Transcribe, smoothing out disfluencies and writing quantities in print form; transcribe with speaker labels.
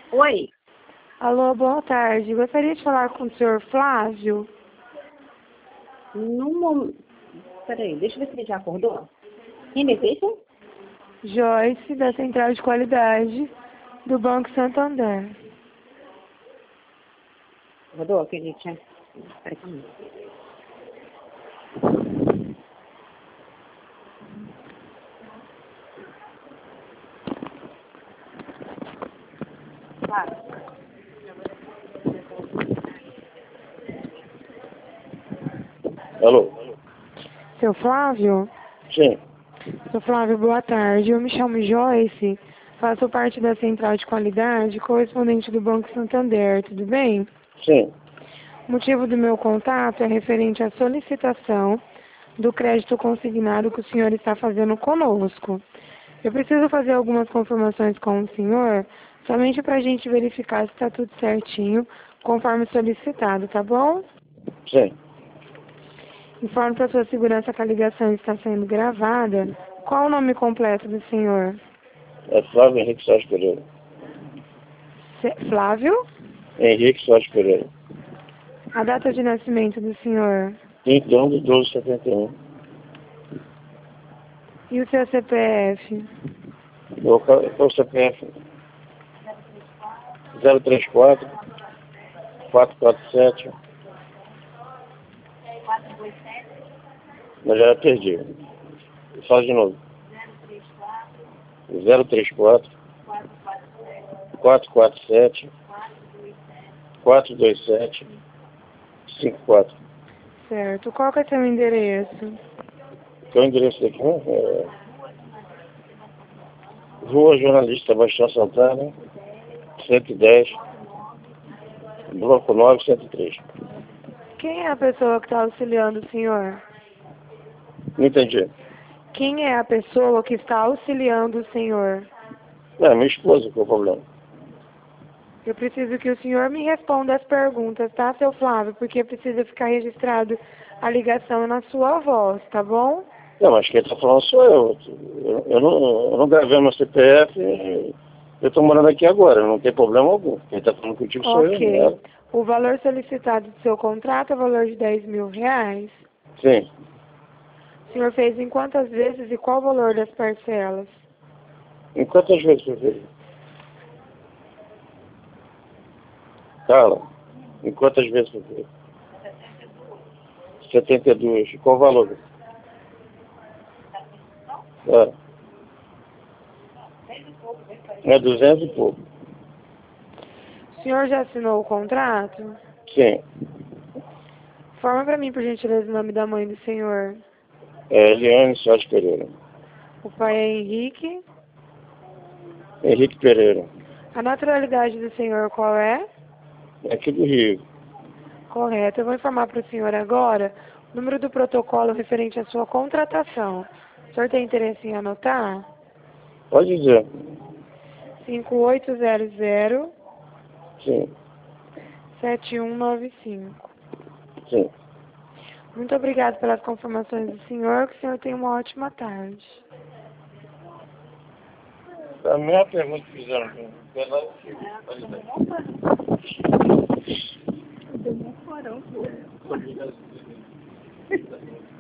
Speaker 1: Oi,
Speaker 2: Alô, boa tarde. Gostaria de falar com o senhor Flávio.
Speaker 1: no momento... Peraí, deixa eu ver se ele já acordou. Quem deseja?
Speaker 2: Joyce, da Central de Qualidade do Banco Santander.
Speaker 1: Acordou? Que a gente tinha... Peraí, calma aí.
Speaker 3: Alô?
Speaker 2: Seu Flávio?
Speaker 3: Sim,
Speaker 2: Seu Flávio, boa tarde. Eu me chamo Joyce, faço parte da Central de Qualidade, correspondente do Banco Santander, tudo bem?
Speaker 3: sim.
Speaker 2: O motivo do meu contato é referente à solicitação do crédito consignado que o senhor está fazendo conosco. Eu preciso fazer algumas confirmações com o senhor, somente para a gente verificar se está tudo certinho, conforme solicitado, tá bom?
Speaker 3: Sim.
Speaker 2: Informo para sua segurança que a ligação está sendo gravada. Qual o nome completo do senhor?
Speaker 3: É Flávio Henrique Soares Pereira.
Speaker 2: Flávio?
Speaker 3: Henrique Soares Pereira.
Speaker 2: A data de nascimento do senhor?
Speaker 3: 31 de 12/71.
Speaker 2: E o seu CPF?
Speaker 3: O CPF 034 447. Mas já perdi. Fala de novo. 034 447 427 54.
Speaker 2: Certo. Qual que é seu endereço?
Speaker 3: Que é o endereço daqui, né? Rua Jornalista Sebastião Santana, 110, Bloco 9, 103.
Speaker 2: Quem é a pessoa que está auxiliando o senhor?
Speaker 3: Não entendi.
Speaker 2: Quem é a pessoa que está auxiliando o senhor?
Speaker 3: É, minha esposa, qual é o problema?
Speaker 2: Eu preciso que o senhor me responda as perguntas, tá, seu Flávio? Porque precisa ficar registrado a ligação na sua voz, tá bom?
Speaker 3: Não, mas quem está falando sou eu. Eu não gravei meu CPF, eu estou morando aqui agora, não tem problema algum. Quem está falando contigo sou eu,
Speaker 2: Ok.
Speaker 3: né?
Speaker 2: O valor solicitado do seu contrato é o valor de R$ 10.000.
Speaker 3: Sim.
Speaker 2: O senhor fez em quantas vezes e qual o valor das parcelas?
Speaker 3: Em quantas vezes você fez? Carla, em quantas vezes você fez? 72. Qual o valor? É 200 e pouco.
Speaker 2: O senhor já assinou o contrato?
Speaker 3: Sim.
Speaker 2: Forma para mim, por gentileza, o nome da mãe do senhor.
Speaker 3: É Eliane Soares Pereira.
Speaker 2: O pai é Henrique.
Speaker 3: Henrique Pereira.
Speaker 2: A naturalidade do senhor qual é?
Speaker 3: É aqui do Rio.
Speaker 2: Correto. Eu vou informar para o senhor agora o número do protocolo referente à sua contratação. O senhor tem interesse em anotar?
Speaker 3: Pode dizer.
Speaker 2: 5800
Speaker 3: Sim.
Speaker 2: 7195.
Speaker 3: Sim.
Speaker 2: Muito obrigada pelas confirmações do senhor. Que o senhor tenha uma ótima tarde.
Speaker 3: A minha pergunta que fizeram.
Speaker 1: Deu um porão, pô.